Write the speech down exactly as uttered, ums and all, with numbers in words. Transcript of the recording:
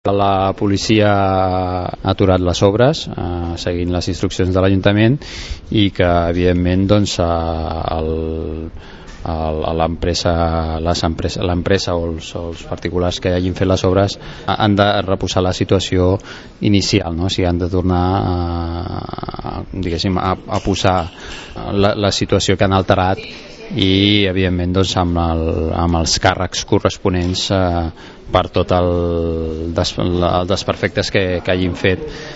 La policia ha aturat les obres eh, seguint les instruccions de l'Ajuntament i que evidentment doncs, l'empresa l'empresa o, els, o els particulars que hagin fet les obres han de reposar la situació inicial, no? O sigui, han de tornar a, diguéssim, a, a posar la, la situació que han alterat i evidentment doncs, amb, el, amb els càrrecs corresponents eh, per tot el, des, el desperfectes que, que hagin fet.